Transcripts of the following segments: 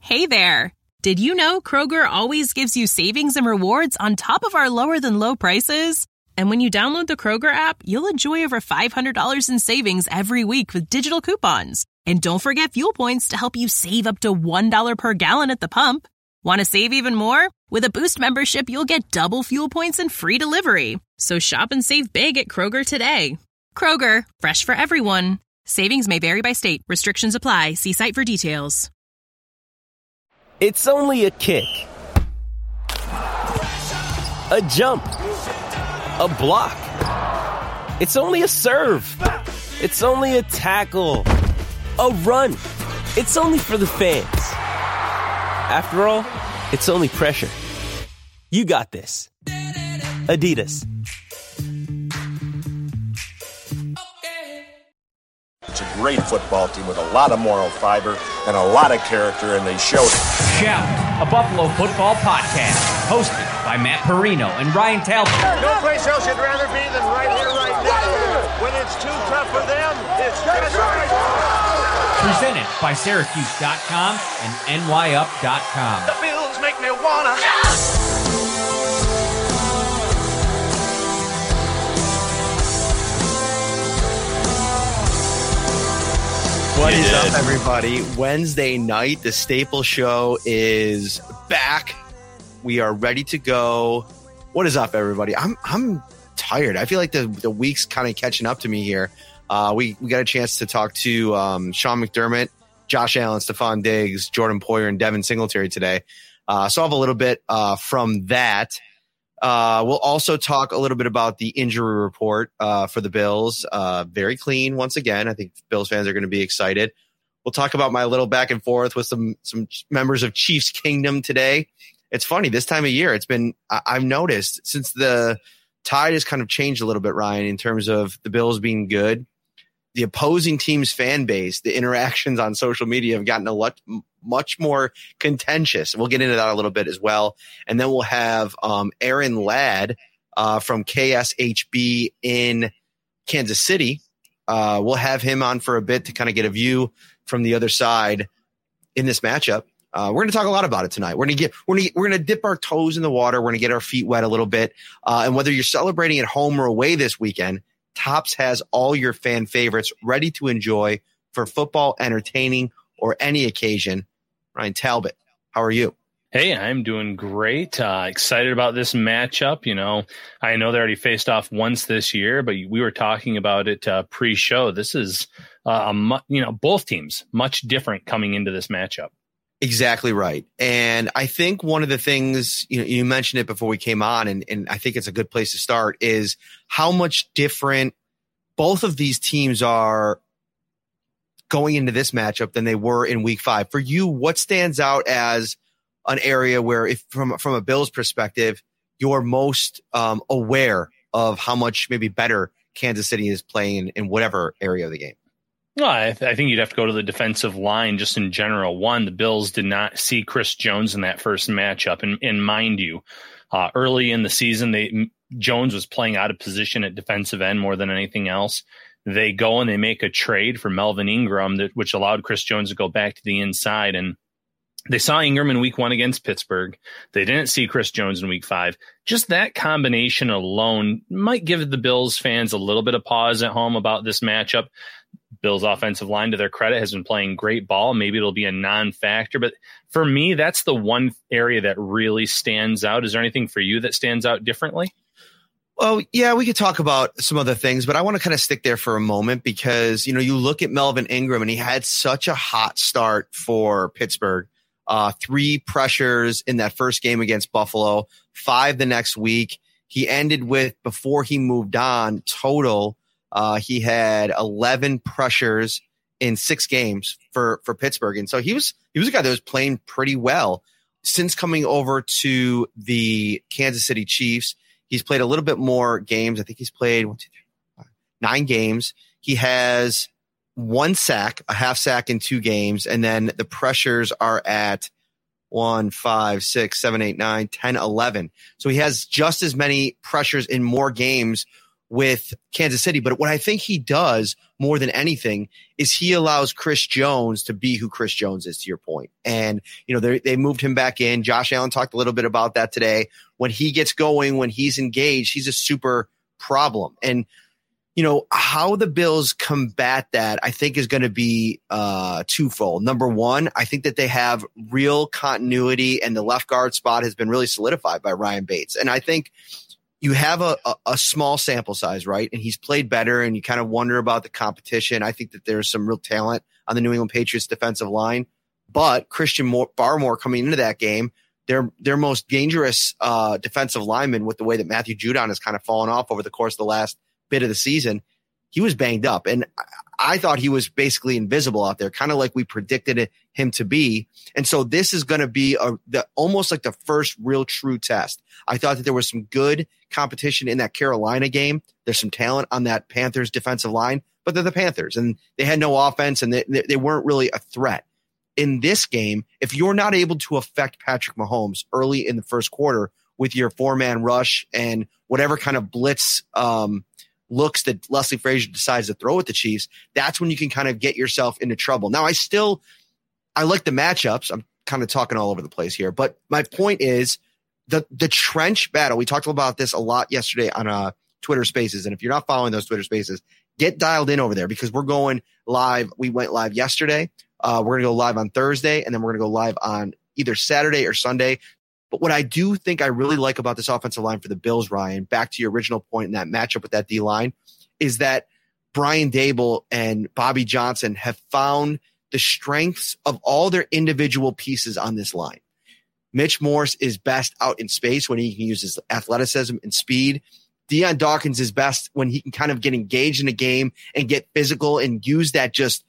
Hey there! Did you know Kroger always gives you savings and rewards on top of our lower-than-low prices? And when you download the Kroger app, you'll enjoy over $500 in savings every week with digital coupons. And don't forget fuel points to help you save up to $1 per gallon at the pump. Want to save even more? With a Boost membership, you'll get double fuel points and free delivery. So shop and save big at Kroger today. Kroger, fresh for everyone. Savings may vary by state. Restrictions apply. See site for details. It's only a kick, a jump, a block. It's only a serve. It's only a tackle, a run. It's only for the fans. After all, it's only pressure. You got this. Adidas. It's a great football team with a lot of moral fiber and a lot of character, and they showed it. Shout, a Buffalo football podcast, hosted by Matt Perino and Ryan Talbot. No place else you'd rather be than right here, right now. When it's too tough for them, it's just right. Presented by Syracuse.com and NYUp.com. The Bills make me wanna. What is up, everybody? Wednesday night, the Staple Show is back. We are ready to go. What is up, everybody? I'm tired. I feel like the week's kind of catching up to me here. We got a chance to talk to Sean McDermott, Josh Allen, Stephon Diggs, Jordan Poyer, and Devin Singletary today. So I'll have a little bit from that. We'll also talk a little bit about the injury report for the Bills. Very clean once again. I think Bills fans are going to be excited. We'll talk about my little back and forth with some members of Chiefs Kingdom today. It's funny, this time of year, I've noticed since the tide has kind of changed a little bit, Ryan, in terms of the Bills being good, the opposing team's fan base, the interactions on social media have gotten much more contentious. We'll get into that a little bit as well. And then we'll have Aaron Ladd from KSHB in Kansas City. We'll have him on for a bit to kind of get a view from the other side in this matchup. We're going to talk a lot about it tonight. We're going to dip our toes in the water. We're going to get our feet wet a little bit. And whether you're celebrating at home or away this weekend, Topps has all your fan favorites ready to enjoy for football, entertaining, or any occasion. Ryan Talbot, how are you? Hey, I'm doing great. Excited about this matchup. You know, I know they already faced off once this year, but we were talking about it pre-show. This is, both teams much different coming into this matchup. Exactly right. And I think one of the things, you mentioned it before we came on, and I think it's a good place to start, is how much different both of these teams are going into this matchup than they were in week 5. For you, what stands out as an area where, if from a Bills perspective, you're most aware of how much maybe better Kansas City is playing in whatever area of the game? Well, I think you'd have to go to the defensive line just in general. One, the Bills did not see Chris Jones in that first matchup. And mind you, early in the season, Jones was playing out of position at defensive end more than anything else. They go and they make a trade for Melvin Ingram, which allowed Chris Jones to go back to the inside. And they saw Ingram in week 1 against Pittsburgh. They didn't see Chris Jones in week 5. Just that combination alone might give the Bills fans a little bit of pause at home about this matchup. Bills offensive line, to their credit, has been playing great ball. Maybe it'll be a non-factor, but for me, that's the one area that really stands out. Is there anything for you that stands out differently? Well, yeah, we could talk about some other things, but I want to kind of stick there for a moment because, you look at Melvin Ingram and he had such a hot start for Pittsburgh. 3 pressures in that first game against Buffalo, 5 the next week. He ended with, before he moved on, total, he had 11 pressures in 6 games for Pittsburgh. And so he was a guy that was playing pretty well. Since coming over to the Kansas City Chiefs, he's played a little bit more games. I think he's played 9 games. He has 1 sack, a half sack in 2 games. And then the pressures are at 1, 5, 6, 7, 8, 9, 10, 11. So he has just as many pressures in more games with Kansas City. But what I think he does more than anything is he allows Chris Jones to be who Chris Jones is, to your point. And, they moved him back in. Josh Allen talked a little bit about that today. When he gets going, when he's engaged, he's a super problem. And, how the Bills combat that, I think, is going to be twofold. Number one, I think that they have real continuity, and the left guard spot has been really solidified by Ryan Bates. And I think you have a small sample size, right? And he's played better, and you kind of wonder about the competition. I think that there's some real talent on the New England Patriots defensive line, but Christian Barmore coming into that game, their most dangerous defensive lineman, with the way that Matthew Judon has kind of fallen off over the course of the last bit of the season, he was banged up. And I thought he was basically invisible out there, kind of like we predicted him to be. And so this is going to be almost like the first real true test. I thought that there was some good competition in that Carolina game. There's some talent on that Panthers defensive line, but they're the Panthers, and they had no offense, and they weren't really a threat. In this game, if you're not able to affect Patrick Mahomes early in the first quarter with your 4-man rush and whatever kind of blitz looks that Leslie Frazier decides to throw at the Chiefs, that's when you can kind of get yourself into trouble. Now, I like the matchups. I'm kind of talking all over the place here, but my point is the trench battle. We talked about this a lot yesterday on Twitter Spaces, and if you're not following those Twitter Spaces, get dialed in over there, because we're going live. We went live yesterday. We're going to go live on Thursday, and then we're going to go live on either Saturday or Sunday. But what I do think I really like about this offensive line for the Bills, Ryan, back to your original point in that matchup with that D-line, is that Brian Daboll and Bobby Johnson have found the strengths of all their individual pieces on this line. Mitch Morse is best out in space when he can use his athleticism and speed. Deion Dawkins is best when he can kind of get engaged in a game and get physical and use that just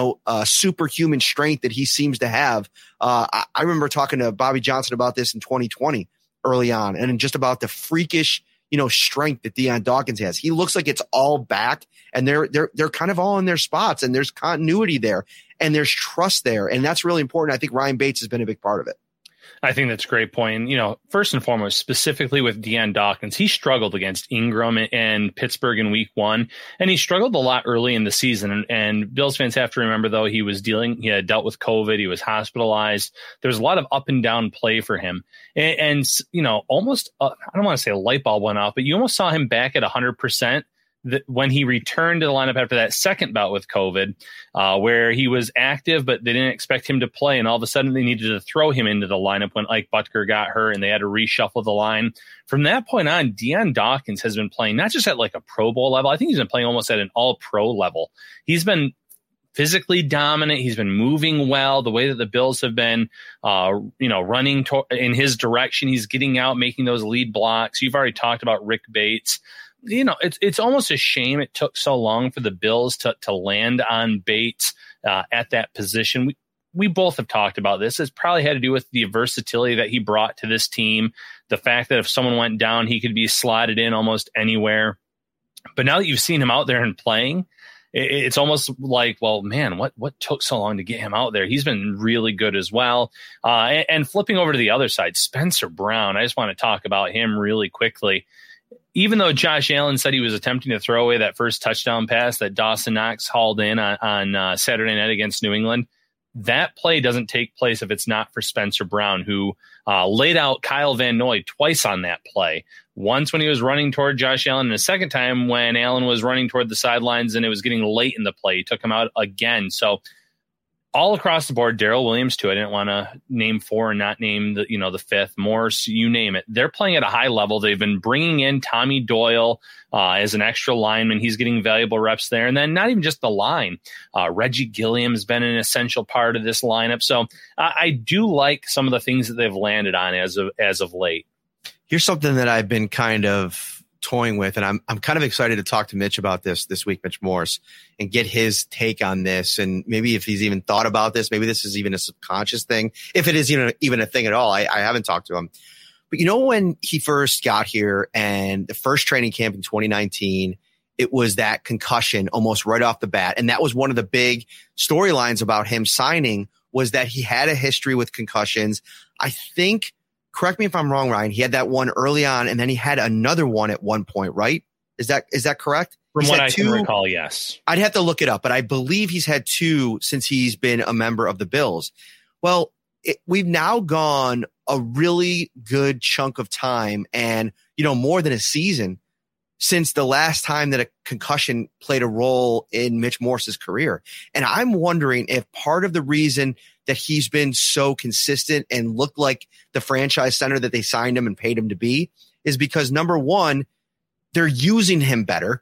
superhuman strength that he seems to have. I remember talking to Bobby Johnson about this in 2020 early on, and just about the freakish, strength that Deion Dawkins has. He looks like it's all back, and they're kind of all in their spots, and there's continuity there, and there's trust there. And that's really important. I think Ryan Bates has been a big part of it. I think that's a great point. First and foremost, specifically with Deion Dawkins, he struggled against Ingram and Pittsburgh in week 1, and he struggled a lot early in the season. And Bills fans have to remember, though, he had dealt with COVID. He was hospitalized. There was a lot of up and down play for him. And almost, I don't want to say a light bulb went off, but you almost saw him back at 100%. When he returned to the lineup after that second bout with COVID, where he was active, but they didn't expect him to play. And all of a sudden they needed to throw him into the lineup when Ike Butker got hurt, and they had to reshuffle the line. From that point on, Deion Dawkins has been playing not just at like a Pro Bowl level. I think he's been playing almost at an all-pro level. He's been physically dominant. He's been moving well. The way that the Bills have been, running in his direction, he's getting out, making those lead blocks. You've already talked about Rick Bates. It's almost a shame it took so long for the Bills to land on Bates at that position. We both have talked about this. It's probably had to do with the versatility that he brought to this team. The fact that if someone went down, he could be slotted in almost anywhere. But now that you've seen him out there and playing, it's almost like, well, man, what took so long to get him out there? He's been really good as well. And flipping over to the other side, Spencer Brown, I just want to talk about him really quickly. Even though Josh Allen said he was attempting to throw away that first touchdown pass that Dawson Knox hauled in on Saturday night against New England, that play doesn't take place if it's not for Spencer Brown, who laid out Kyle Van Noy twice on that play. Once when he was running toward Josh Allen, and the second time when Allen was running toward the sidelines and it was getting late in the play. He took him out again. So all across the board, Darrell Williams too. I didn't want to name 4 and not name the fifth. Morse, you name it. They're playing at a high level. They've been bringing in Tommy Doyle as an extra lineman. He's getting valuable reps there. And then not even just the line. Reggie Gilliam has been an essential part of this lineup. So I do like some of the things that they've landed on as of late. Here's something that I've been kind of toying with, and I'm kind of excited to talk to Mitch about this week, Mitch Morse, and get his take on this, and maybe if he's even thought about this, maybe this is even a subconscious thing, if it is even a thing at all. I haven't talked to him. But when he first got here and the first training camp in 2019, it was that concussion almost right off the bat, and that was one of the big storylines about him signing, was that he had a history with concussions. I think, correct me if I'm wrong, Ryan, he had that one early on, and then he had another one at one point, right? Is that correct? From what I can recall, yes. I'd have to look it up, but I believe he's had 2 since he's been a member of the Bills. Well, we've now gone a really good chunk of time and, more than a season since the last time that a concussion played a role in Mitch Morse's career. And I'm wondering if part of the reason that he's been so consistent and looked like the franchise center that they signed him and paid him to be is because, number one, they're using him better.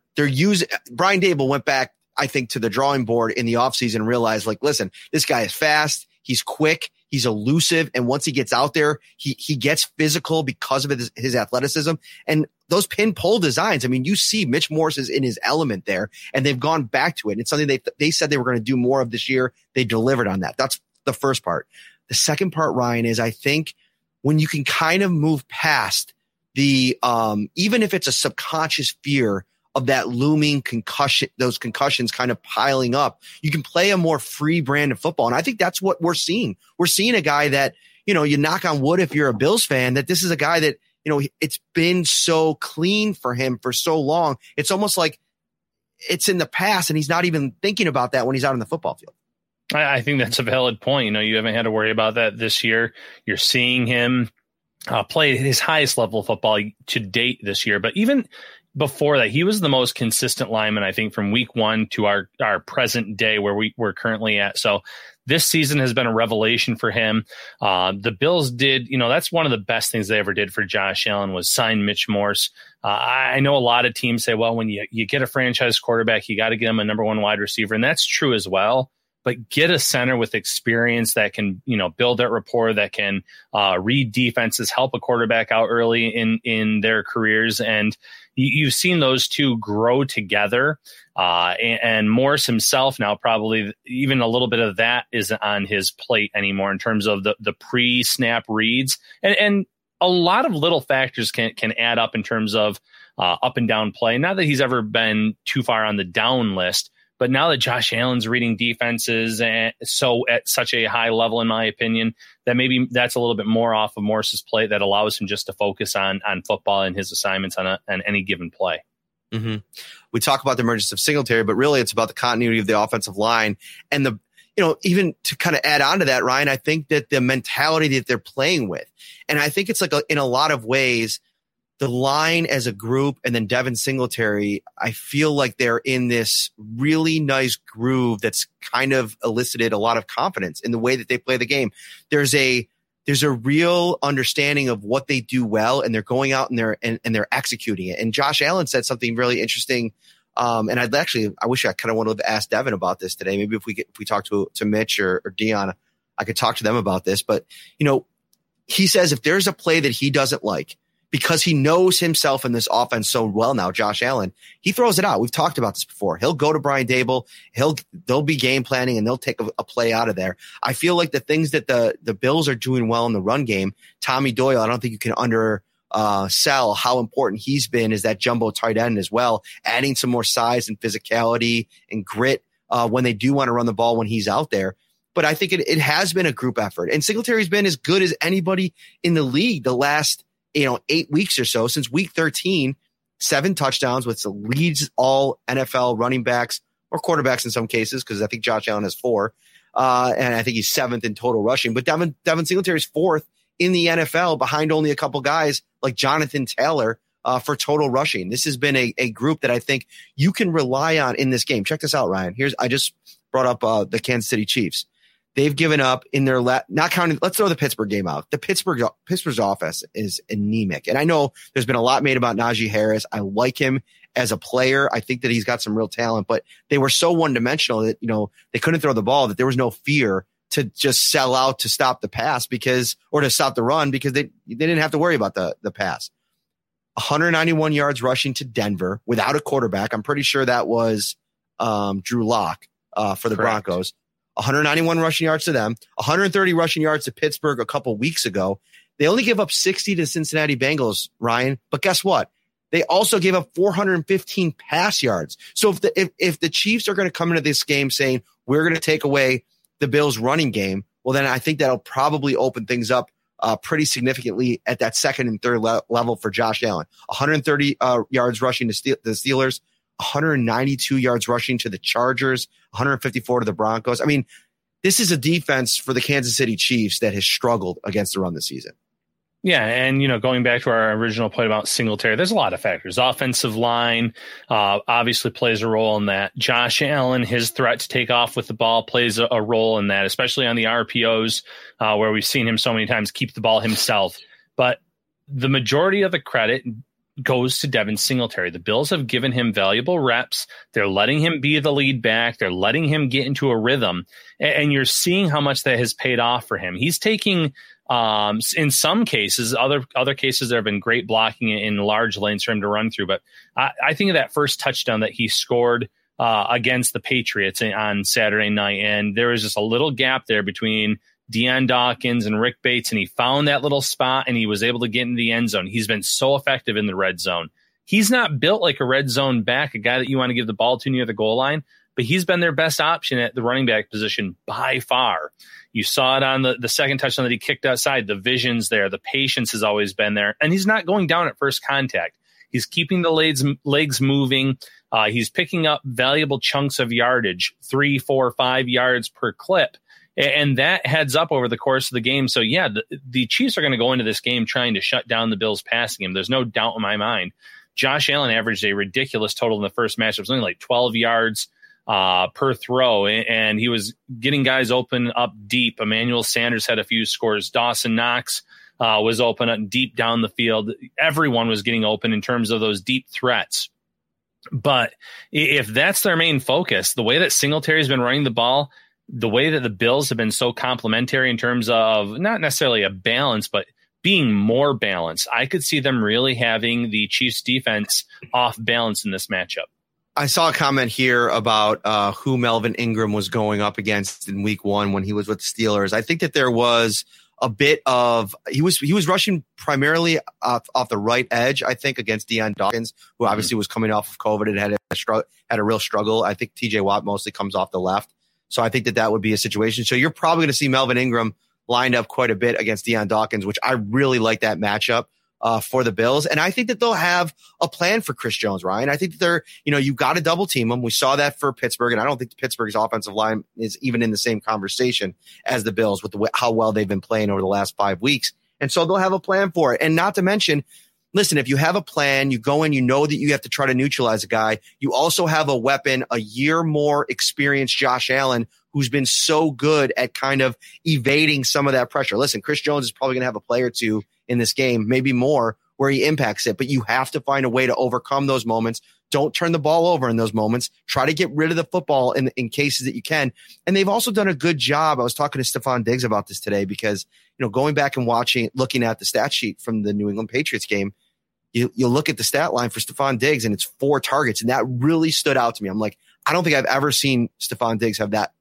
Brian Daboll went back, I think, to the drawing board in the offseason and realized, listen, this guy is fast. He's quick. He's elusive. And once he gets out there, he gets physical because of his athleticism. And those pin pull designs, you see Mitch Morse is in his element there, and they've gone back to it. It's something they said they were going to do more of this year. They delivered on that. That's the first part. The second part, Ryan, is I think when you can kind of move past the even if it's a subconscious fear of that looming concussion, those concussions kind of piling up, you can play a more free brand of football. And I think that's what we're seeing. We're seeing a guy that, you knock on wood if you're a Bills fan, that this is a guy that, it's been so clean for him for so long. It's almost like it's in the past and he's not even thinking about that when he's out on the football field. I think that's a valid point. You haven't had to worry about that this year. You're seeing him play his highest level of football to date this year. But even before that, he was the most consistent lineman, I think, from week 1 to our present day where we're currently at. So this season has been a revelation for him. The Bills did, that's one of the best things they ever did for Josh Allen was sign Mitch Morse. I know a lot of teams say, well, when you get a franchise quarterback, you got to get him a number 1 wide receiver. And that's true as well. But get a center with experience that can, build that rapport, that can read defenses, help a quarterback out early in their careers. And you've seen those two grow together. And Morse himself now, probably even a little bit of that isn't on his plate anymore in terms of the pre-snap reads. And a lot of little factors can add up in terms of up and down play. Not that he's ever been too far on the down list, but now that Josh Allen's reading defenses and so at such a high level, in my opinion, that maybe that's a little bit more off of Morse's plate that allows him just to focus on football and his assignments on any given play. Mm-hmm. We talk about the emergence of Singletary, but really it's about the continuity of the offensive line and even to kind of add on to that, Ryan, I think that the mentality that they're playing with, and I think it's in a lot of ways, the line as a group and then Devin Singletary, I feel like they're in this really nice groove that's kind of elicited a lot of confidence in the way that they play the game. There's a real understanding of what they do well, and they're going out and they're executing it. And Josh Allen said something really interesting. And I wish I kind of wanted to ask Devin about this today. Maybe if we talk to Mitch or Dion, I could talk to them about this. But, he says if there's a play that he doesn't like, because he knows himself in this offense so well now, Josh Allen, he throws it out. We've talked about this before. He'll go to Brian Daboll. They'll be game planning and they'll take a play out of there. I feel like the things that the Bills are doing well in the run game, Tommy Doyle, I don't think you can undersell how important he's been as that jumbo tight end as well, adding some more size and physicality and grit when they do want to run the ball when he's out there. But I think it has been a group effort, and Singletary's been as good as anybody in the league the last 8 weeks or so, since week 13, 7 touchdowns, which leads all NFL running backs or quarterbacks in some cases, because I think Josh Allen has 4. And I think he's 7th in total rushing. But Devin Singletary's 4th in the NFL behind only a couple guys like Jonathan Taylor for total rushing. This has been a group that I think you can rely on in this game. Check this out, Ryan. I just brought up the Kansas City Chiefs. They've given up in their not counting. Let's throw the Pittsburgh game out. The Pittsburgh's offense is anemic, and I know there's been a lot made about Najee Harris. I like him as a player. I think that he's got some real talent, but they were so one dimensional that they couldn't throw the ball, that there was no fear to just sell out to stop the pass or to stop the run because they didn't have to worry about the pass. 191 yards rushing to Denver without a quarterback. I'm pretty sure that was Drew Lock for the Correct. Broncos. 191 rushing yards to them, 130 rushing yards to Pittsburgh a couple weeks ago. They only gave up 60 to Cincinnati Bengals, Ryan. But guess what? They also gave up 415 pass yards. So if the Chiefs are going to come into this game saying we're going to take away the Bills running game, well, then I think that'll probably open things up pretty significantly at that second and third level for Josh Allen. 130 yards rushing to the Steelers, 192 yards rushing to the Chargers, 154 to the Broncos. I mean, this is a defense for the Kansas City Chiefs that has struggled against the run this season. Yeah, and going back to our original point about Singletary, there's a lot of factors. Offensive line obviously plays a role in that. Josh Allen, his threat to take off with the ball plays a role in that, especially on the RPOs where we've seen him so many times keep the ball himself. But the majority of the credit goes to Devin Singletary. The Bills have given him valuable reps. They're letting him be the lead back. They're letting him get into a rhythm. And you're seeing how much that has paid off for him. He's taking in some cases, other cases, there have been great blocking in large lanes for him to run through. But I think of that first touchdown that he scored against the Patriots on Saturday night. And there was just a little gap there between Deion Dawkins and Rick Bates, and he found that little spot and he was able to get into the end zone. He's been so effective in the red zone. He's not built like a red zone back, a guy that you want to give the ball to near the goal line, but he's been their best option at the running back position by far. You saw it on the second touchdown that he kicked outside. The vision's there. The patience has always been there. And he's not going down at first contact. He's keeping the legs moving. He's picking up valuable chunks of yardage, 3, 4, 5 yards per clip. And that heads up over the course of the game. So, yeah, the Chiefs are going to go into this game trying to shut down the Bills passing game. There's no doubt in my mind. Josh Allen averaged a ridiculous total in the first match. It was only like 12 yards per throw, and he was getting guys open up deep. Emmanuel Sanders had a few scores. Dawson Knox was open up deep down the field. Everyone was getting open in terms of those deep threats. But if that's their main focus, the way that Singletary's been running the ball, the way that the Bills have been so complementary in terms of not necessarily a balance, but being more balanced, I could see them really having the Chiefs defense off balance in this matchup. I saw a comment here about who Melvin Ingram was going up against in week 1 when he was with the Steelers. I think that there was a bit of he was rushing primarily off the right edge, I think, against Deion Dawkins, who obviously was coming off of COVID and had a real struggle. I think TJ Watt mostly comes off the left. So I think that would be a situation. So you're probably going to see Melvin Ingram lined up quite a bit against Deion Dawkins, which I really like that matchup for the Bills. And I think that they'll have a plan for Chris Jones, Ryan. I think that they're, you've got to double team him. We saw that for Pittsburgh, and I don't think Pittsburgh's offensive line is even in the same conversation as the Bills with how well they've been playing over the last 5 weeks. And so they'll have a plan for it. And not to mention, listen, if you have a plan, you go in, you know that you have to try to neutralize a guy. You also have a weapon, a year more experienced Josh Allen, who's been so good at kind of evading some of that pressure. Listen, Chris Jones is probably going to have a play or two in this game, maybe more, where he impacts it. But you have to find a way to overcome those moments. Don't turn the ball over in those moments. Try to get rid of the football in cases that you can. And they've also done a good job. I was talking to Stephon Diggs about this today because, going back and looking at the stat sheet from the New England Patriots game, you look at the stat line for Stephon Diggs and it's 4 targets. And that really stood out to me. I'm like, I don't think I've ever seen Stephon Diggs have that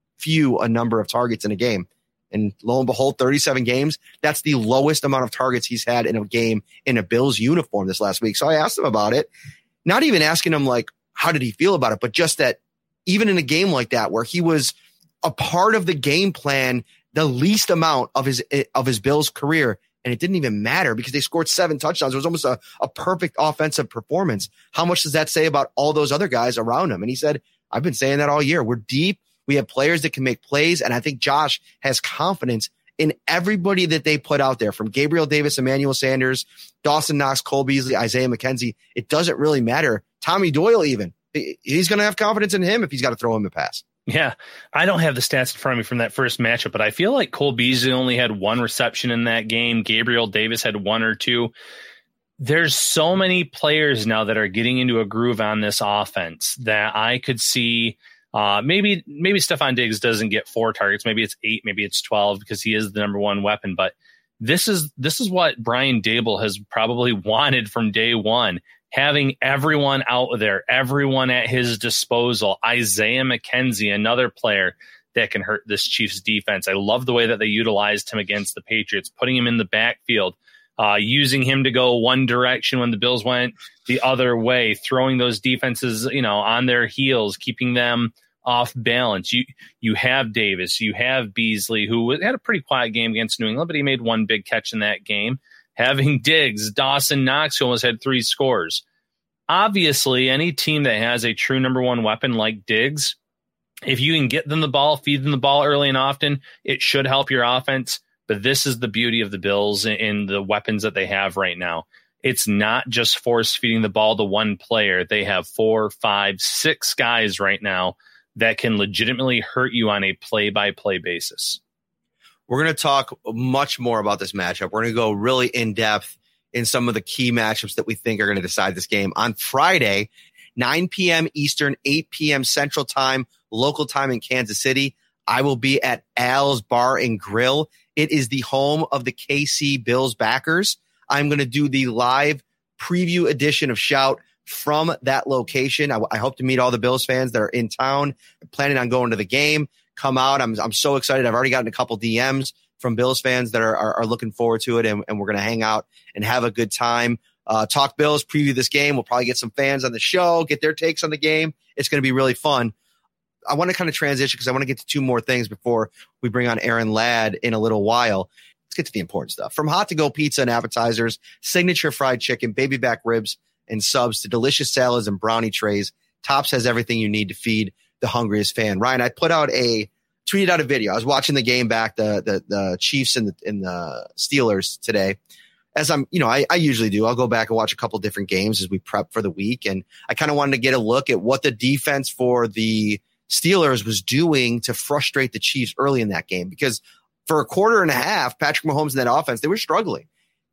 a number of targets in a game. And lo and behold, 37 games, that's the lowest amount of targets he's had in a game in a Bills uniform this last week. So I asked him about it, not even asking him like, how did he feel about it? But just that even in a game like that, where he was a part of the game plan, the least amount of his Bills career, and it didn't even matter because they scored 7 touchdowns. It was almost a perfect offensive performance. How much does that say about all those other guys around him? And he said, I've been saying that all year. We're deep. We have players that can make plays. And I think Josh has confidence in everybody that they put out there, from Gabriel Davis, Emmanuel Sanders, Dawson Knox, Cole Beasley, Isaiah McKenzie. It doesn't really matter. Tommy Doyle even. He's going to have confidence in him if he's got to throw him a pass. Yeah, I don't have the stats in front of me from that first matchup, but I feel like Cole Beasley only had 1 reception in that game. Gabriel Davis had 1 or 2. There's so many players now that are getting into a groove on this offense that I could see maybe Stephon Diggs doesn't get 4 targets. Maybe it's 8, maybe it's 12 because he is the number 1 weapon. But this is what Brian Daboll has probably wanted from day one. Having everyone out there, everyone at his disposal. Isaiah McKenzie, another player that can hurt this Chiefs defense. I love the way that they utilized him against the Patriots, putting him in the backfield, using him to go one direction when the Bills went the other way, throwing those defenses, on their heels, keeping them off balance. You have Davis, you have Beasley, who had a pretty quiet game against New England, but he made one big catch in that game. Having Diggs, Dawson Knox, who almost had 3 scores. Obviously, any team that has a true number one weapon like Diggs, if you can get them the ball, feed them the ball early and often, it should help your offense. But this is the beauty of the Bills in the weapons that they have right now. It's not just force feeding the ball to one player. They have 4, 5, 6 guys right now that can legitimately hurt you on a play-by-play basis. We're going to talk much more about this matchup. We're going to go really in-depth in some of the key matchups that we think are going to decide this game. On Friday, 9 p.m. Eastern, 8 p.m. Central Time, local time in Kansas City, I will be at Al's Bar and Grill. It is the home of the KC Bills backers. I'm going to do the live preview edition of Shout from that location. I hope to meet all the Bills fans that are in town, planning on going to the game. Come out. I'm so excited. I've already gotten a couple DMs from Bills fans that are looking forward to it, and we're going to hang out and have a good time. Talk Bills, preview this game. We'll probably get some fans on the show, get their takes on the game. It's going to be really fun. I want to kind of transition because I want to get to 2 more things before we bring on Aaron Ladd in a little while. Let's get to the important stuff. From hot-to-go pizza and appetizers, signature fried chicken, baby back ribs, and subs to delicious salads and brownie trays, Tops has everything you need to feed the hungriest fan. Ryan, I tweeted out a video. I was watching the game back, the Chiefs and the Steelers today. As I usually do. I'll go back and watch a couple different games as we prep for the week. And I kind of wanted to get a look at what the defense for the Steelers was doing to frustrate the Chiefs early in that game, because for a quarter and a half, Patrick Mahomes and that offense, they were struggling.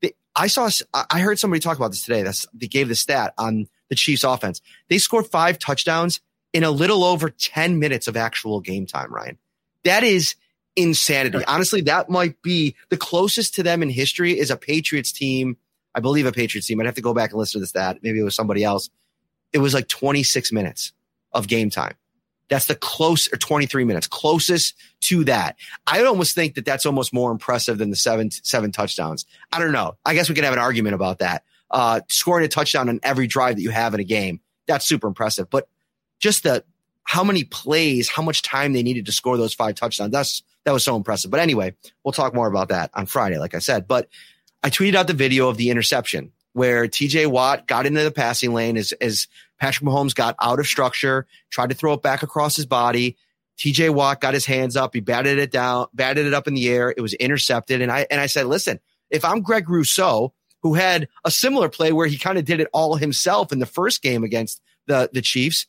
I heard somebody talk about this today. They gave the stat on the Chiefs offense. They scored 5 touchdowns in a little over 10 minutes of actual game time, Ryan. That is insanity. Honestly, that might be the closest to them in history is a Patriots team. I believe a Patriots team. I'd have to go back and listen to the stat. Maybe it was somebody else. It was like 26 minutes of game time. That's the or 23 minutes, closest to that. I almost think that that's almost more impressive than the seven touchdowns. I don't know. I guess we could have an argument about that. Scoring a touchdown on every drive that you have in a game, that's super impressive. But just how many plays, how much time they needed to score those 5 touchdowns, that was so impressive. But anyway, we'll talk more about that on Friday, like I said. But I tweeted out the video of the interception where TJ Watt got into the passing lane as Patrick Mahomes got out of structure, tried to throw it back across his body. TJ Watt got his hands up. He batted it up in the air. It was intercepted. And I said, listen, if I'm Greg Rousseau, who had a similar play where he kind of did it all himself in the first game against the Chiefs,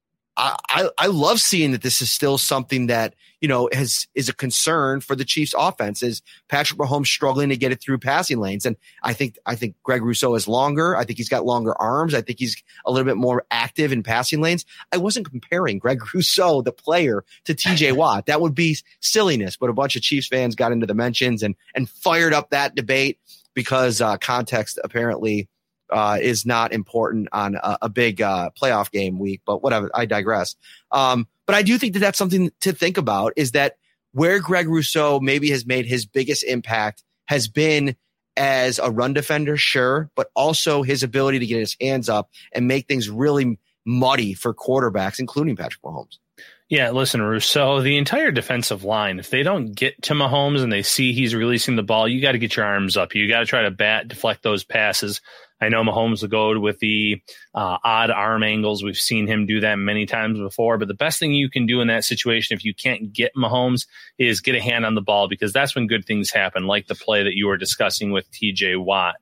I love seeing that this is still something that, is a concern for the Chiefs offense, is Patrick Mahomes struggling to get it through passing lanes. And I think Greg Rousseau is longer. I think he's got longer arms. I think he's a little bit more active in passing lanes. I wasn't comparing Greg Rousseau, the player, to TJ Watt. That would be silliness, but a bunch of Chiefs fans got into the mentions and fired up that debate because context apparently is not important on a big playoff game week, but whatever, I digress. But I do think that that's something to think about, is that where Greg Rousseau maybe has made his biggest impact has been as a run defender, sure, but also his ability to get his hands up and make things really muddy for quarterbacks, including Patrick Mahomes. Yeah, listen, Rousseau, the entire defensive line, if they don't get to Mahomes and they see he's releasing the ball, you got to get your arms up. You got to try to deflect those passes. I know Mahomes will go with the odd arm angles. We've seen him do that many times before. But the best thing you can do in that situation, if you can't get Mahomes, is get a hand on the ball, because that's when good things happen, like the play that you were discussing with TJ Watt.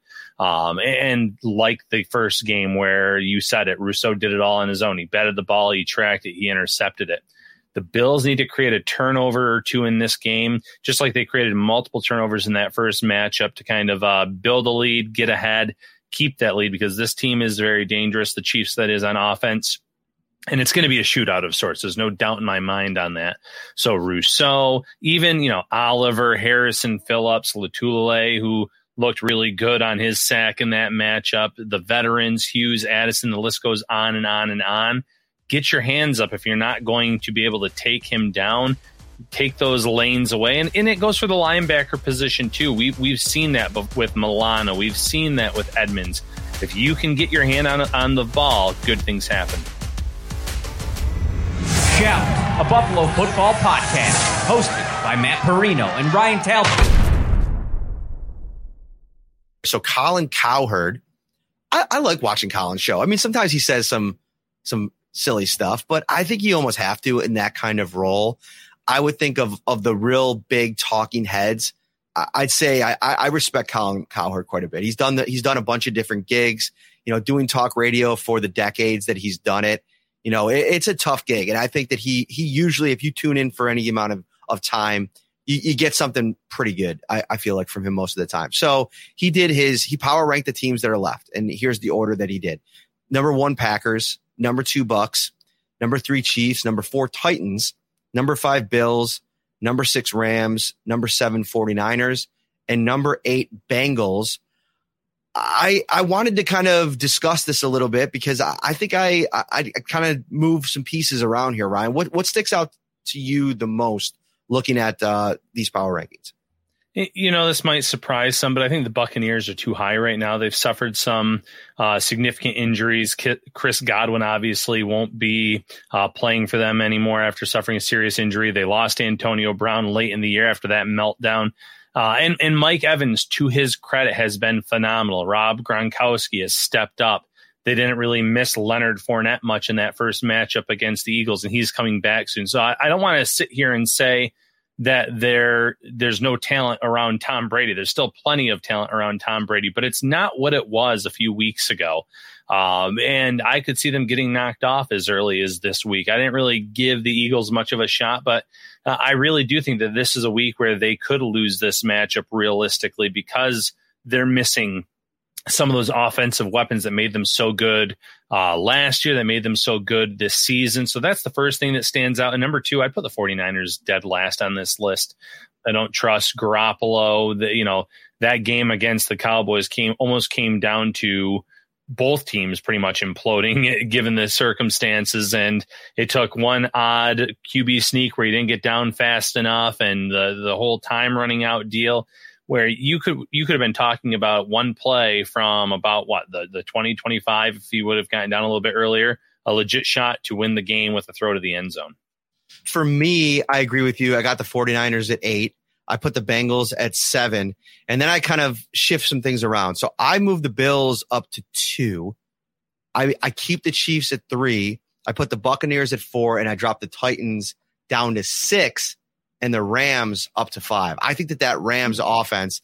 And like the first game where you said it, Rousseau did it all on his own. He batted the ball, he tracked it, he intercepted it. The Bills need to create a turnover or 2 in this game, just like they created multiple turnovers in that first matchup to kind of build a lead, get ahead, keep that lead, because this team is very dangerous, the Chiefs, that is, on offense. And it's going to be a shootout of sorts. There's no doubt in my mind on that. So Rousseau, even, Oliver, Harrison, Phillips, Latulele, who looked really good on his sack in that matchup, the veterans, Hughes, Addison, the list goes on and on and on. Get your hands up if you're not going to be able to take him down. Take those lanes away. And it goes for the linebacker position, too. We've seen that with Milano. We've seen that with Edmonds. If you can get your hand on the ball, good things happen. Shout, a Buffalo football podcast, hosted by Matt Perino and Ryan Talbot. So Colin Cowherd, I like watching Colin's show. I mean, sometimes he says some silly stuff, but I think you almost have to in that kind of role. I would think of the real big talking heads. I'd say I respect Colin Cowherd quite a bit. He's done a bunch of different gigs, doing talk radio for the decades that he's done it. It's a tough gig. And I think that he usually, if you tune in for any amount of time, you get something pretty good. I feel like from him most of the time. So he power ranked the teams that are left. And here's the order that he did. Number 1, Packers. Number 2, Bucks. Number 3, Chiefs. Number 4, Titans. Number 5, Bills. Number 6, Rams. Number 7, 49ers. And number 8, Bengals. I wanted to kind of discuss this a little bit because I think I kind of move some pieces around here, Ryan. What sticks out to you the most looking at these power rankings? This might surprise some, but I think the Buccaneers are too high right now. They've suffered some significant injuries. Chris Godwin obviously won't be playing for them anymore after suffering a serious injury. They lost Antonio Brown late in the year after that meltdown. And Mike Evans, to his credit, has been phenomenal. Rob Gronkowski has stepped up. They didn't really miss Leonard Fournette much in that first matchup against the Eagles, and he's coming back soon. So I don't want to sit here and say that there's no talent around Tom Brady. There's still plenty of talent around Tom Brady, but it's not what it was a few weeks ago. And I could see them getting knocked off as early as this week. I didn't really give the Eagles much of a shot, but I really do think that this is a week where they could lose this matchup realistically because they're missing some of those offensive weapons that made them so good last year, that made them so good this season. So that's the first thing that stands out. And number 2, I'd put the 49ers dead last on this list. I don't trust Garoppolo. That game against the Cowboys almost came down to both teams pretty much imploding given the circumstances. And it took one odd QB sneak where he didn't get down fast enough and the whole time running out deal, where you could have been talking about one play from about the 2025, if he would have gotten down a little bit earlier, a legit shot to win the game with a throw to the end zone. For me, I agree with you. I got the 49ers at 8. I put the Bengals at 7, and then I kind of shift some things around. So I moved the Bills up to 2. I keep the Chiefs at 3. I put the Buccaneers at 4, and I dropped the Titans down to 6. And the Rams up to 5. I think that Rams offense,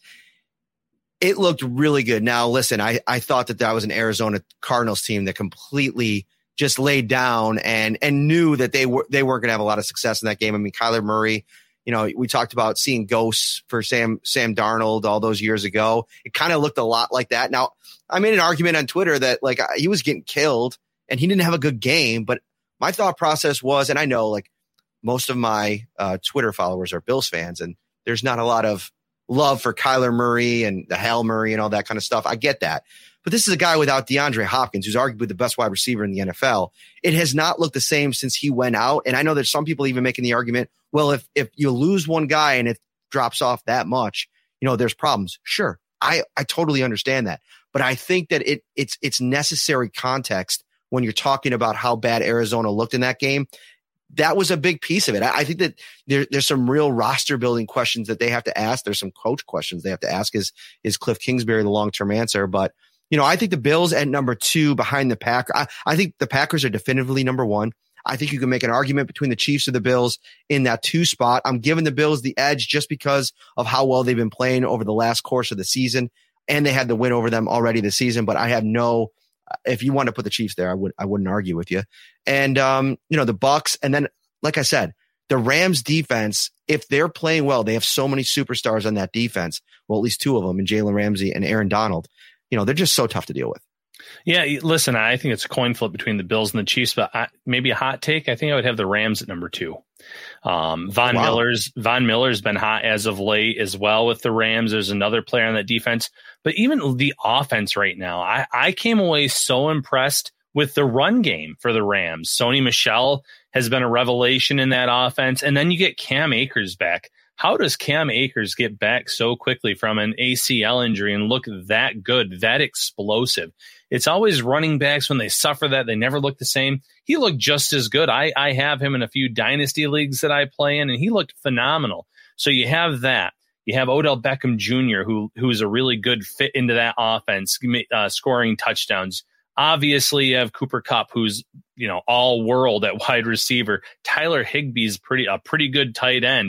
it looked really good. Now, listen, I thought that was an Arizona Cardinals team that completely just laid down and knew that they weren't going to have a lot of success in that game. I mean, Kyler Murray, we talked about seeing ghosts for Sam Darnold all those years ago. It kind of looked a lot like that. Now, I made an argument on Twitter that he was getting killed and he didn't have a good game. But my thought process was, and I know most of my Twitter followers are Bills fans, and there's not a lot of love for Kyler Murray and the Hail Murray and all that kind of stuff. I get that. But this is a guy without DeAndre Hopkins, who's arguably the best wide receiver in the NFL. It has not looked the same since he went out. And I know there's some people even making the argument, well, if you lose one guy and it drops off that much, there's problems. Sure. I totally understand that. But I think that it's necessary context when you're talking about how bad Arizona looked in that game. That was a big piece of it. I think that there's some real roster building questions that they have to ask. There's some coach questions they have to ask. Is Cliff Kingsbury the long-term answer? But, I think the Bills at number 2 behind the Packers. I think the Packers are definitively number 1. I think you can make an argument between the Chiefs and the Bills in that 2 spot. I'm giving the Bills the edge just because of how well they've been playing over the last course of the season. And they had the win over them already this season, but I have if you want to put the Chiefs there, I wouldn't argue with you. And, the Bucks. And then, like I said, the Rams defense, if they're playing well, they have so many superstars on that defense. Well, at least 2 of them, and Jalen Ramsey and Aaron Donald, they're just so tough to deal with. Yeah. Listen, I think it's a coin flip between the Bills and the Chiefs, but maybe a hot take. I think I would have the Rams at number 2. Von Miller's been hot as of late as well with the Rams. There's another player on that defense, but even the offense right now, I came away so impressed with the run game for the Rams. Sony Michel has been a revelation in that offense. And then you get Cam Akers back. how does Cam Akers get back so quickly from an ACL injury and look that good, that explosive? It's always running backs when they suffer that, they never look the same. He looked just as good. I have him in a few dynasty leagues that I play in, and he looked phenomenal. So you have that. You have Odell Beckham Jr., who's a really good fit into that offense, scoring touchdowns. Obviously, you have Cooper Kupp, who's all world at wide receiver. Tyler Higbee's a pretty good tight end.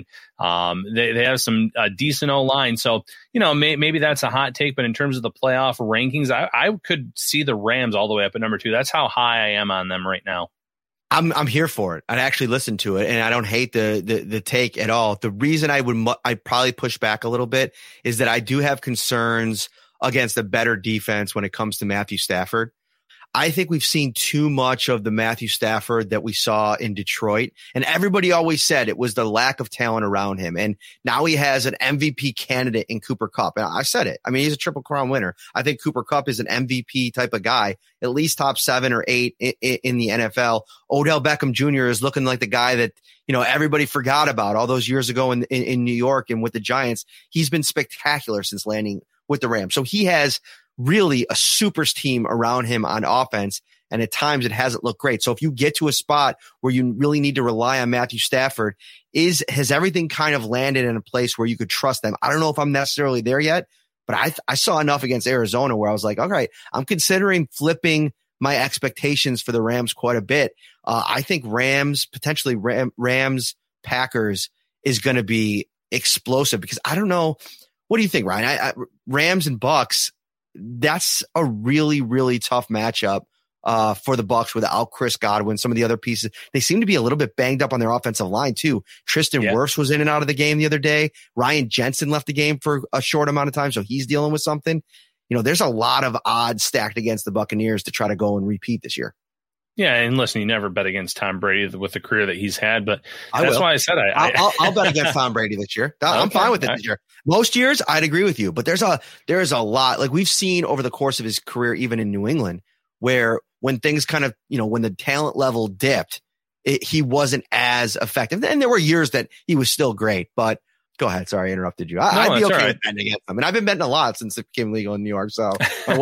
They have some decent O-line. So maybe that's a hot take, but in terms of the playoff rankings, I could see the Rams all the way up at number 2. That's how high I am on them right now. I'm here for it. I'd actually listen to it, and I don't hate the take at all. The reason I'd probably push back a little bit is that I do have concerns against a better defense when it comes to Matthew Stafford. I think we've seen too much of the Matthew Stafford that we saw in Detroit, and everybody always said it was the lack of talent around him. And now he has an MVP candidate in Cooper Kupp. And I said it. I mean, he's a Triple Crown winner. I think Cooper Kupp is an MVP type of guy, at least top 7 or 8 in the NFL. Odell Beckham Jr. is looking like the guy that, everybody forgot about all those years ago in New York and with the Giants. He's been spectacular since landing with the Rams. So he has really a super team around him on offense. And at times it hasn't looked great. So if you get to a spot where you really need to rely on Matthew Stafford, has everything kind of landed in a place where you could trust them? I don't know if I'm necessarily there yet, but I saw enough against Arizona where I was like, all right, I'm considering flipping my expectations for the Rams quite a bit. I think potentially Rams Packers is going to be explosive because I don't know. What do you think, Ryan? Rams and Bucks, that's a really, really tough matchup for the Bucks without Chris Godwin. Some of the other pieces, they seem to be a little bit banged up on their offensive line too. Tristan Wirfs was in and out of the game the other day. Ryan Jensen left the game for a short amount of time, so he's dealing with something. There's a lot of odds stacked against the Buccaneers to try to go and repeat this year. Yeah, and listen, you never bet against Tom Brady with the career that he's had, but that's why I said I'll bet against Tom Brady this year. I'm fine with it this year. Most years, I'd agree with you, but there's a lot like we've seen over the course of his career, even in New England, where when things kind of, when the talent level dipped, he wasn't as effective. And there were years that he was still great, but go ahead. Sorry, I interrupted you. I'd be okay with betting against him. And I've been betting a lot since it became legal in New York. So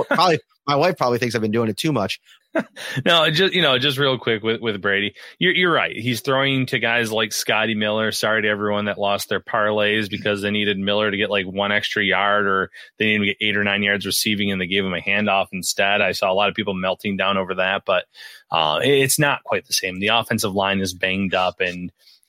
my wife probably thinks I've been doing it too much. No, just real quick with Brady, you're right. He's throwing to guys like Scotty Miller. Sorry to everyone that lost their parlays because they needed Miller to get like 1 extra yard, or they needed to get 8 or 9 yards receiving, and they gave him a handoff instead. I saw a lot of people melting down over that, but it's not quite the same. The offensive line is banged up, and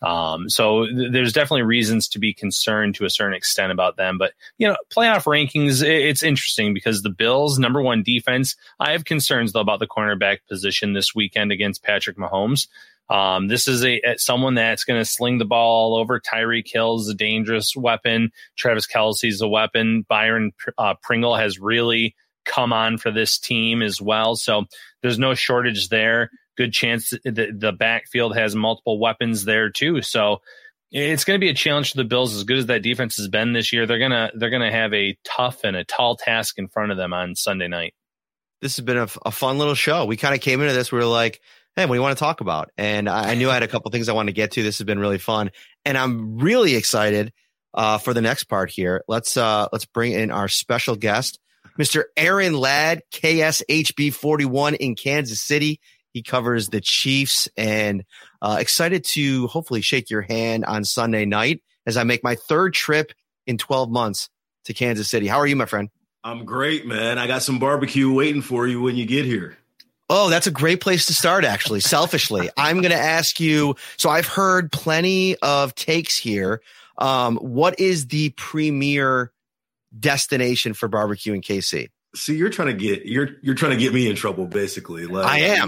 so there's definitely reasons to be concerned to a certain extent about them. But, playoff rankings, it's interesting because the Bills, number 1 defense, I have concerns though about the cornerback position this weekend against Patrick Mahomes. This is someone that's going to sling the ball all over. Tyreek Hill is a dangerous weapon. Travis Kelce's a weapon. Byron Pringle has really come on for this team as well. So there's no shortage there. Good chance the backfield has multiple weapons there too. So it's going to be a challenge for the Bills. As good as that defense has been this year, they're gonna have a tough and a tall task in front of them on Sunday night. This has been a fun little show. We kind of came into this. We were like, hey, what do you want to talk about? And I knew I had a couple things I wanted to get to. This has been really fun. And I'm really excited for the next part here. Let's bring in our special guest, Mr. Aaron Ladd, KSHB 41 in Kansas City. He covers the Chiefs, and excited to hopefully shake your hand on Sunday night as I make my 3rd trip in 12 months to Kansas City. How are you, my friend? I'm great, man. I got some barbecue waiting for you when you get here. Oh, that's a great place to start, actually. Selfishly, I'm going to ask you. So I've heard plenty of takes here. What is the premier destination for barbecue in KC? See, you're trying to get me in trouble, basically. Like, I am.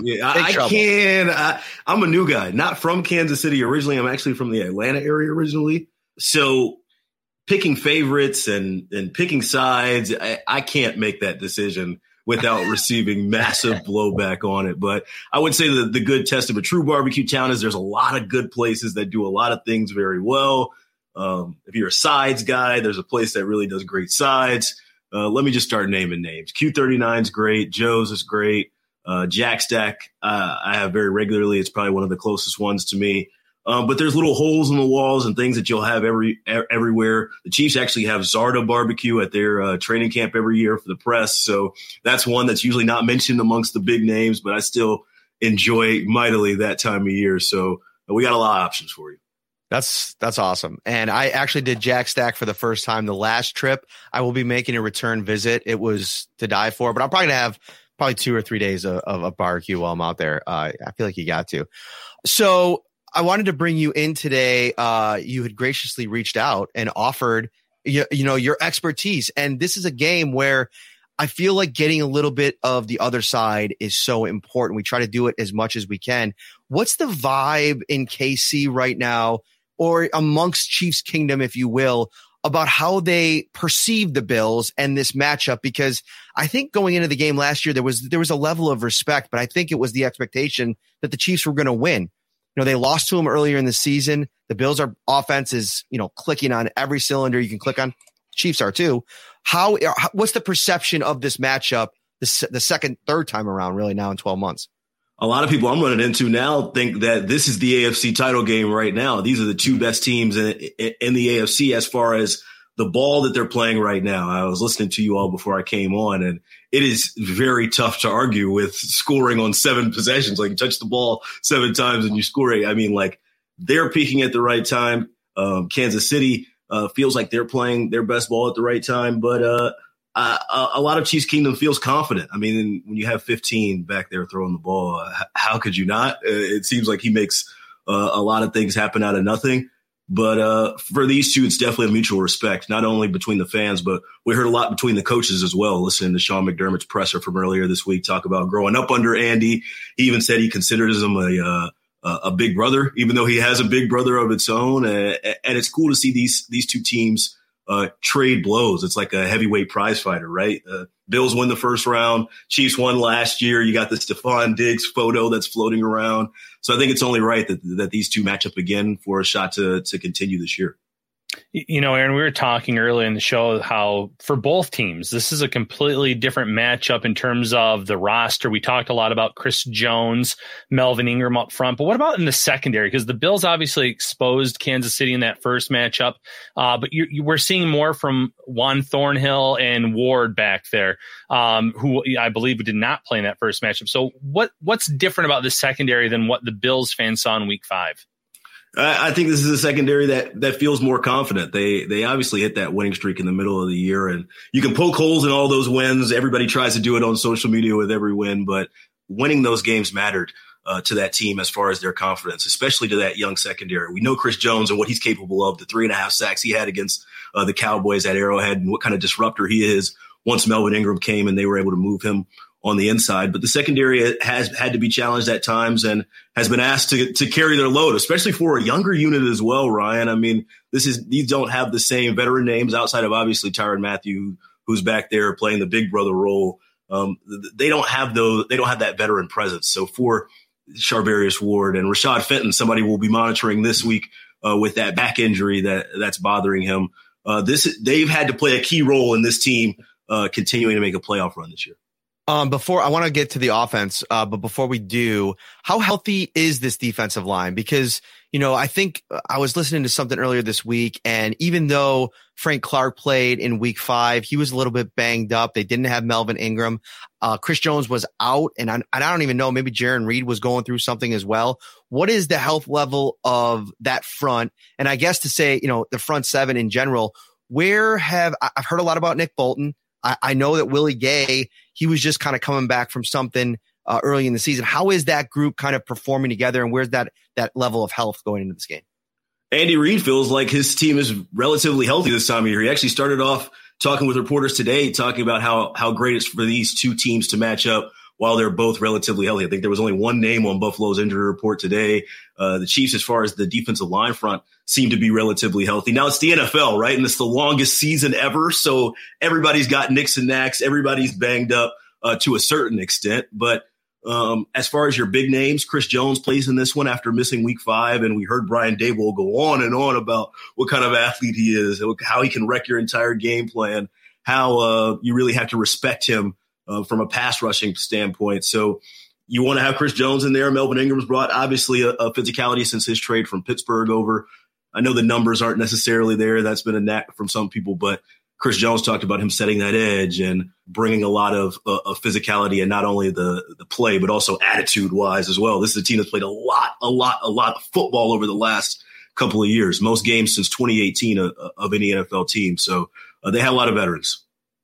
I'm a new guy, not from Kansas City originally. I'm actually from the Atlanta area originally. So picking favorites and picking sides, I can't make that decision without receiving massive blowback on it. But I would say that the good test of a true barbecue town is there's a lot of good places that do a lot of things very well. If you're a sides guy, there's a place that really does great sides. Let me just start naming names. Q39 is great. Joe's is great. Jack Stack, I have very regularly. It's probably one of the closest ones to me. But there's little holes in the walls and things that you'll have everywhere. The Chiefs actually have Zarda barbecue at their training camp every year for the press. So that's one that's usually not mentioned amongst the big names, but I still enjoy mightily that time of year. So we got a lot of options for you. That's awesome. And I actually did Jack Stack for the first time the last trip. I will be making a return visit. It was to die for, but I'm probably going to have 2 or 3 days of a barbecue while I'm out there. I feel like you got to. So I wanted to bring you in today. You had graciously reached out and offered, your expertise. And this is a game where I feel like getting a little bit of the other side is so important. We try to do it as much as we can. What's the vibe in KC right now, or amongst Chiefs Kingdom, if you will, about how they perceive the Bills and this matchup? Because I think going into the game last year, there was a level of respect, but I think it was the expectation that the Chiefs were going to win. They lost to them earlier in the season. The Bills' offense is, clicking on every cylinder you can click on. Chiefs are too. What's the perception of this matchup the second, third time around, really, now in 12 months? A lot of people I'm running into now think that this is the AFC title game right now. These are the two best teams in the AFC as far as the ball that they're playing right now. I was listening to you all before I came on, and it is very tough to argue with scoring on 7 possessions. Like, you touch the ball 7 times and you score it. I mean, like, they're peaking at the right time. Kansas City feels like they're playing their best ball at the right time, but a lot of Chiefs Kingdom feels confident. I mean, when you have 15 back there throwing the ball, how could you not? It seems like he makes a lot of things happen out of nothing. But for these two, it's definitely a mutual respect, not only between the fans, but we heard a lot between the coaches as well. Listening to Sean McDermott's presser from earlier this week talk about growing up under Andy. He even said he considers him a big brother, even though he has a big brother of its own. And it's cool to see these two teams trade blows. It's like a heavyweight prize fighter, right? Bills win the first round. Chiefs won last year. You got the Stephon Diggs photo that's floating around. So I think it's only right that these two match up again for a shot to continue this year. Aaron, we were talking earlier in the show how for both teams, this is a completely different matchup in terms of the roster. We talked a lot about Chris Jones, Melvin Ingram up front, but what about in the secondary? Because the Bills obviously exposed Kansas City in that first matchup, but we're seeing more from Juan Thornhill and Ward back there, who I believe did not play in that first matchup. So what's different about the secondary than what the Bills fans saw in Week 5? I think this is a secondary that feels more confident. They obviously hit that winning streak in the middle of the year, and you can poke holes in all those wins. Everybody tries to do it on social media with every win, but winning those games mattered to that team as far as their confidence, especially to that young secondary. We know Chris Jones and what he's capable of, the 3.5 sacks he had against the Cowboys at Arrowhead, and what kind of disruptor he is once Melvin Ingram came and they were able to move him on the inside. But the secondary has had to be challenged at times and has been asked to carry their load, especially for a younger unit as well, Ryan. I mean, these don't have the same veteran names outside of obviously Tyrann Mathieu, who's back there playing the big brother role. They don't have that veteran presence. So for Charvarius Ward and Rashad Fenton, somebody will be monitoring this week with that back injury that's bothering him. They've had to play a key role in this team continuing to make a playoff run this year. Before I want to get to the offense, but before we do, how healthy is this defensive line? Because, I think I was listening to something earlier this week, and even though Frank Clark played in Week 5, he was a little bit banged up. They didn't have Melvin Ingram. Chris Jones was out, and I don't even know, maybe Jaron Reed was going through something as well. What is the health level of that front? And I guess to say, the front seven in general, I've heard a lot about Nick Bolton. I know that Willie Gay, he was just kind of coming back from something early in the season. How is that group kind of performing together, and where's that level of health going into this game? Andy Reid feels like his team is relatively healthy this time of year. He actually started off talking with reporters today, talking about how great it's for these two teams to match up while they're both relatively healthy. I think there was only one name on Buffalo's injury report today. The Chiefs, as far as the defensive line front, seem to be relatively healthy. Now it's the NFL, right? And it's the longest season ever. So everybody's got nicks and knacks. Everybody's banged up to a certain extent. But as far as your big names, Chris Jones plays in this one after missing Week 5. And we heard Brian Daboll go on and on about what kind of athlete he is, how he can wreck your entire game plan, how you really have to respect him from a pass rushing standpoint. So you want to have Chris Jones in there. Melvin Ingram's brought obviously a physicality since his trade from Pittsburgh over. I know the numbers aren't necessarily there. That's been a knack from some people, but Chris Jones talked about him setting that edge and bringing a lot of physicality, and not only the play, but also attitude wise as well. This is a team that's played a lot of football over the last couple of years, most games since 2018 of any NFL team. So they have a lot of veterans.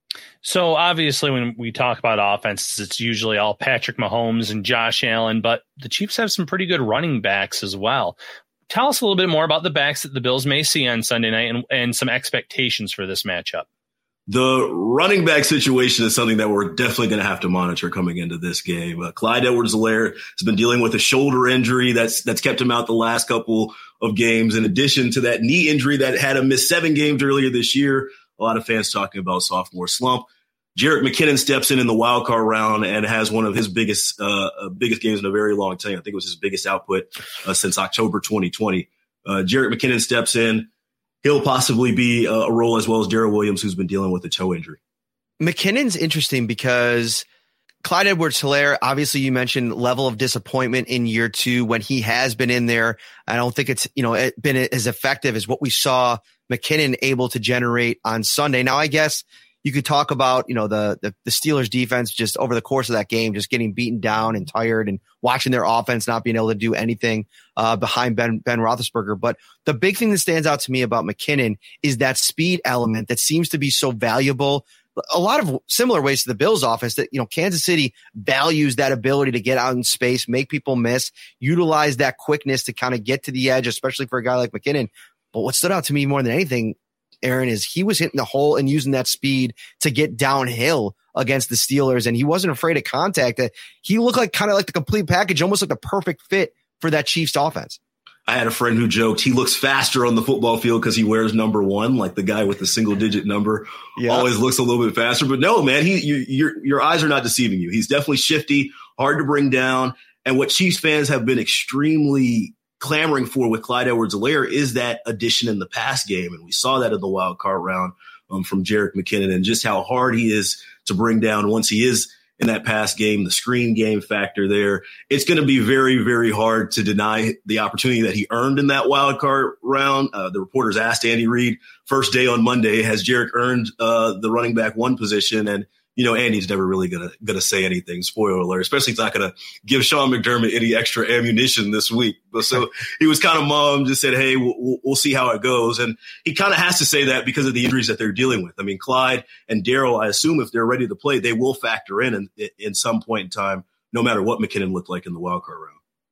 So obviously when we talk about offenses, it's usually all Patrick Mahomes and Josh Allen, but the Chiefs have some pretty good running backs as well. Tell us a little bit more about the backs that the Bills may see on Sunday night and some expectations for this matchup. The running back situation is something that we're definitely going to have to monitor coming into this game. Clyde Edwards-Helaire has been dealing with a shoulder injury that's kept him out the last couple of games. In addition to that knee injury that had him miss 7 games earlier this year, a lot of fans talking about sophomore slump. Jerick McKinnon steps in the wild card round and has one of his biggest games in a very long time. I think it was his biggest output since October 2020. Jerick McKinnon steps in. He'll possibly be a role, as well as Darrell Williams, who's been dealing with a toe injury. McKinnon's interesting because Clyde Edwards-Helaire, obviously you mentioned level of disappointment in year 2 when he has been in there. I don't think it's, been as effective as what we saw McKinnon able to generate on Sunday. Now, I guess you could talk about, the Steelers defense just over the course of that game, just getting beaten down and tired and watching their offense not being able to do anything behind Ben Roethlisberger. But the big thing that stands out to me about McKinnon is that speed element that seems to be so valuable. A lot of similar ways to the Bills offense that, Kansas City values that ability to get out in space, make people miss, utilize that quickness to kind of get to the edge, especially for a guy like McKinnon. But what stood out to me more than anything, Aaron, is he was hitting the hole and using that speed to get downhill against the Steelers, and he wasn't afraid of contact. He looked like kind of like the complete package, almost like the perfect fit for that Chiefs offense. I had a friend who joked he looks faster on the football field because he wears number 1, like the guy with the single-digit number always looks a little bit faster. But no, man, your eyes are not deceiving you. He's definitely shifty, hard to bring down, and what Chiefs fans have been extremely clamoring for with Clyde Edwards-Helaire is that addition in the pass game. And we saw that in the wild card round from Jerick McKinnon, and just how hard he is to bring down once he is in that pass game, the screen game factor there. It's going to be very, very hard to deny the opportunity that he earned in that wild card round. The reporters asked Andy Reid first day on Monday, has Jerick earned the running back 1 position? And Andy's never really gonna say anything, spoiler alert, especially he's not gonna give Sean McDermott any extra ammunition this week. But so he was kind of mum, just said, hey, we'll see how it goes. And he kind of has to say that because of the injuries that they're dealing with. I mean, Clyde and Darrell, I assume if they're ready to play, they will factor in some point in time, no matter what McKinnon looked like in the wild card round.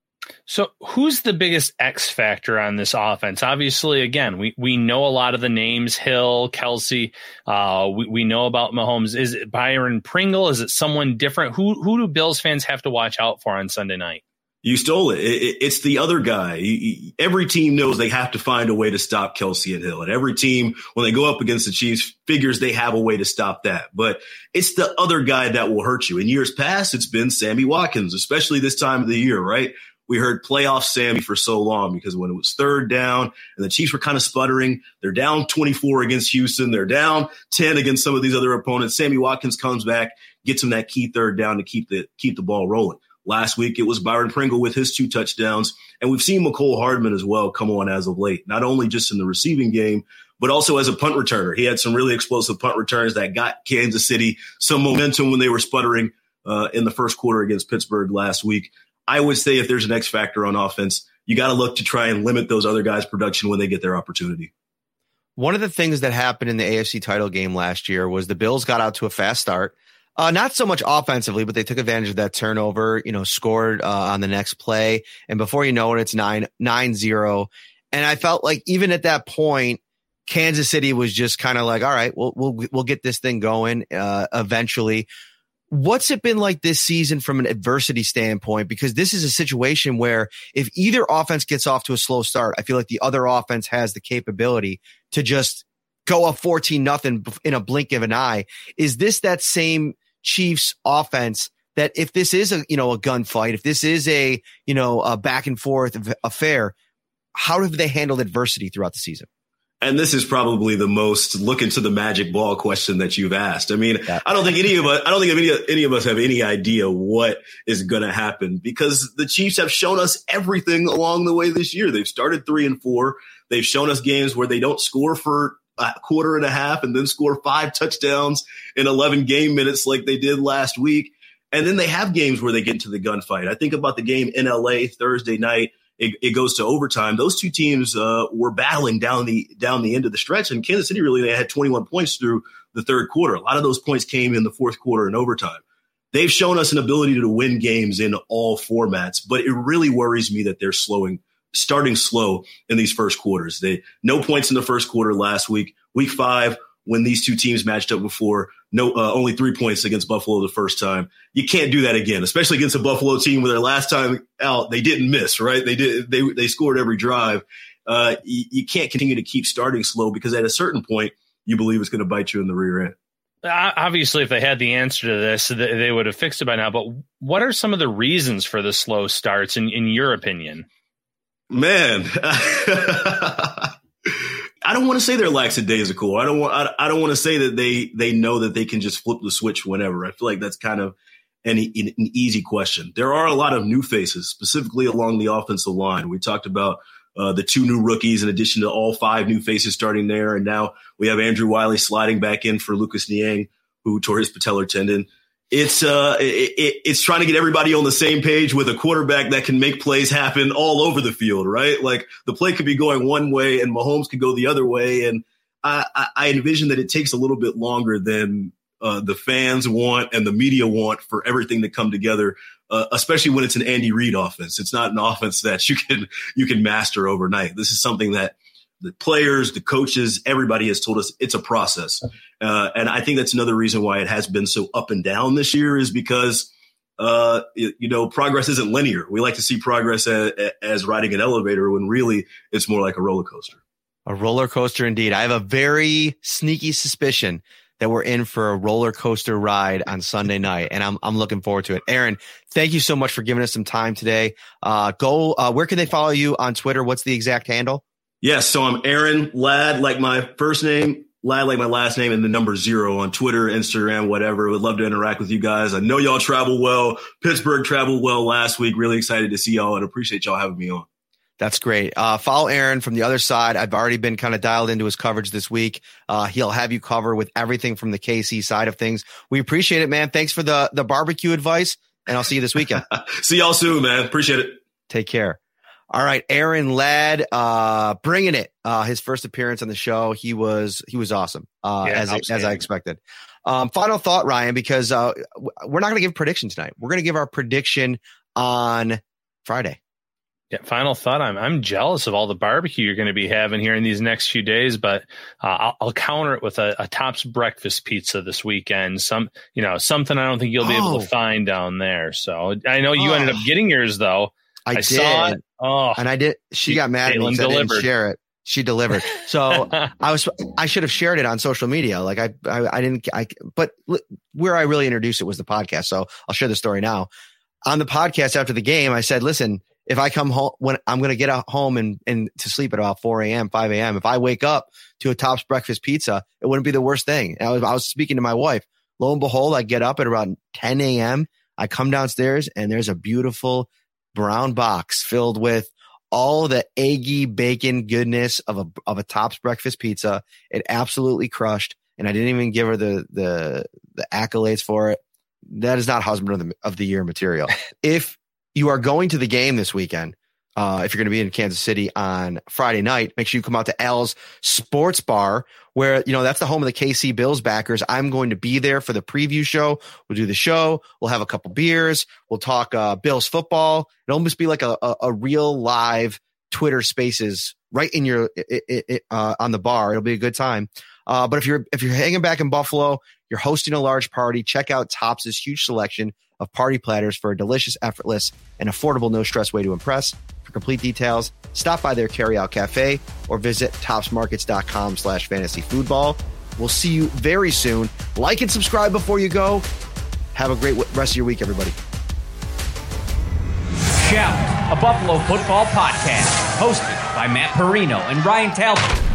So who's the biggest X factor on this offense? Obviously, again, we know a lot of the names, Hill, Kelsey. We know about Mahomes. Is it Byron Pringle? Is it someone different? Who do Bills fans have to watch out for on Sunday night? You stole it. It's the other guy. Every team knows they have to find a way to stop Kelsey and Hill. And every team, when they go up against the Chiefs, figures they have a way to stop that. But it's the other guy that will hurt you. In years past, it's been Sammy Watkins, especially this time of the year, right? We heard playoff Sammy for so long because when it was 3rd down and the Chiefs were kind of sputtering, they're down 24 against Houston. They're down 10 against some of these other opponents. Sammy Watkins comes back, gets them that key 3rd down to keep the ball rolling. Last week, it was Byron Pringle with his 2 touchdowns. And we've seen McCole Hardman as well come on as of late, not only just in the receiving game, but also as a punt returner. He had some really explosive punt returns that got Kansas City some momentum when they were sputtering in the first quarter against Pittsburgh last week. I would say if there's an X factor on offense, you got to look to try and limit those other guys' production when they get their opportunity. One of the things that happened in the AFC title game last year was the Bills got out to a fast start. Not so much offensively, but they took advantage of that turnover, scored on the next play. And before you know it, it's 9-0. And I felt like even at that point, Kansas City was just kind of like, all right, we'll get this thing going eventually. What's it been like this season from an adversity standpoint? Because this is a situation where if either offense gets off to a slow start, I feel like the other offense has the capability to just go up 14-0 in a blink of an eye. Is this that same Chiefs offense that if this is a gunfight, if this is a back and forth affair, how have they handled adversity throughout the season? And this is probably the most look into the magic ball question that you've asked. I mean, yeah. I don't think any of us have any idea what is going to happen, because the Chiefs have shown us everything along the way this year. They've started 3-4. They've shown us games where they don't score for a quarter and a half and then score 5 touchdowns in 11 game minutes like they did last week. And then they have games where they get into the gunfight. I think about the game in LA Thursday night. It goes to overtime. Those two teams were battling down the end of the stretch. And Kansas City, really, they had 21 points through the third quarter. A lot of those points came in the fourth quarter and overtime. They've shown us an ability to win games in all formats, but it really worries me that they're starting slow in these first quarters. No points in the first quarter last week. Week 5, when these two teams matched up before, only 3 points against Buffalo the first time. You can't do that again, especially against a Buffalo team where their last time out, they didn't miss, right? They scored every drive. You can't continue to keep starting slow, because at a certain point, you believe it's going to bite you in the rear end. Obviously, if they had the answer to this, they would have fixed it by now. But what are some of the reasons for the slow starts, in your opinion? Man, I don't want to say they're lackadaisical. I don't want to say that they know that they can just flip the switch whenever. I feel like that's kind of an easy question. There are a lot of new faces, specifically along the offensive line. We talked about the 2 new rookies in addition to all 5 new faces starting there. And now we have Andrew Wiley sliding back in for Lucas Niang, who tore his patellar tendon. It's trying to get everybody on the same page with a quarterback that can make plays happen all over the field, right? Like, the play could be going one way and Mahomes could go the other way. And I envision that it takes a little bit longer than the fans want and the media want for everything to come together, especially when it's an Andy Reid offense. It's not an offense that you can master overnight. This is something that the players, the coaches, everybody has told us it's a process. And I think that's another reason why it has been so up and down this year, is because, progress isn't linear. We like to see progress as riding an elevator, when really it's more like a roller coaster. A roller coaster indeed. I have a very sneaky suspicion that we're in for a roller coaster ride on Sunday night, and I'm looking forward to it. Aaron, thank you so much for giving us some time today. Where can they follow you on Twitter? What's the exact handle? Yes, so I'm Aaron Ladd, like my first name, Ladd like my last name, and the number 0 on Twitter, Instagram, whatever. Would love to interact with you guys. I know y'all travel well. Pittsburgh traveled well last week. Really excited to see y'all and appreciate y'all having me on. That's great. Follow Aaron from the other side. I've already been kind of dialed into his coverage this week. He'll have you cover with everything from the KC side of things. We appreciate it, man. Thanks for the barbecue advice, and I'll see you this weekend. See y'all soon, man. Appreciate it. Take care. All right, Aaron Ladd, bringing it. His first appearance on the show, he was awesome, as I expected. Final thought, Ryan, because we're not going to give a prediction tonight. We're going to give our prediction on Friday. Yeah, final thought. I'm jealous of all the barbecue you're going to be having here in these next few days, but I'll counter it with a Tops breakfast pizza this weekend. Something I don't think you'll be able to find down there. So I know you ended up getting yours though. I did. Saw it. Oh, and I did. She got mad at me because I didn't share it. She delivered. So I should have shared it on social media. Like I didn't, but where I really introduced it was the podcast. So I'll share the story now. On the podcast after the game, I said, listen, if I come home, when I'm going to get home and to sleep at about 4 a.m., 5 a.m., if I wake up to a Tops breakfast pizza, it wouldn't be the worst thing. And I was speaking to my wife. Lo and behold, I get up at around 10 a.m. I come downstairs and there's a beautiful brown box filled with all the eggy bacon goodness of a Tops breakfast pizza. It absolutely crushed. And I didn't even give her the accolades for it. That is not husband of the year material. If you are going to the game this weekend, if you're going to be in Kansas City on Friday night, make sure you come out to Al's Sports Bar, where, that's the home of the KC Bills backers. I'm going to be there for the preview show. We'll do the show. We'll have a couple beers. We'll talk Bills football. It'll almost be like a real live Twitter Spaces right in your on the bar. It'll be a good time. But if you're hanging back in Buffalo, you're hosting a large party, check out Tops' huge selection of party platters for a delicious, effortless, and affordable no-stress way to impress. For complete details, stop by their carry-out cafe or visit topsmarkets.com/fantasyfootball. We'll see you very soon. Like and subscribe before you go. Have a great rest of your week, everybody. Shout, a Buffalo football podcast, hosted by Matt Perino and Ryan Talbot.